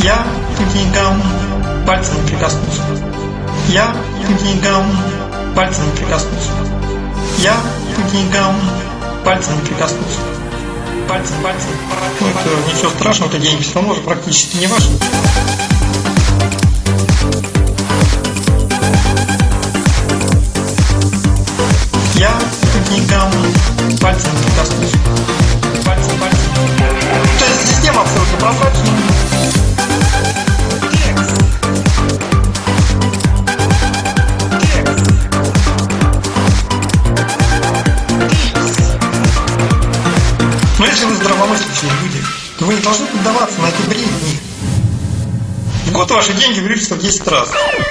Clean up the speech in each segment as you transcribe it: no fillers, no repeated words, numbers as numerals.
Я к деньгам пальцем не прикоснусь. Я к деньгам пальцем не прикоснусь. Я к деньгам пальцем не прикоснусь. Пальцем. Ну, это ничего страшного, это деньги все равно уже практически не ваши. Я к деньгам пальцем не прикоснусь. Пальцем. То есть система абсолютно прозрачная. Но если вы здравомыслящие люди, то вы не должны поддаваться на эти бредни. В год ваши деньги увеличатся в 10 раз.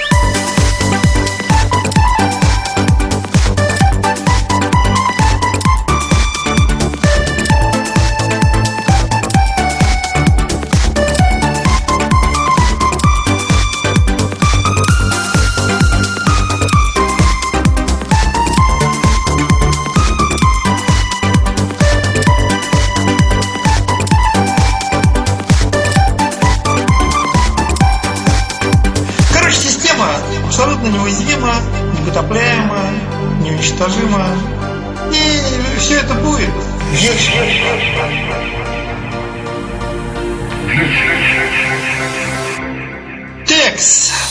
Система абсолютно неуязвима, непотопляема, неуничтожима. И все это будет. Текс.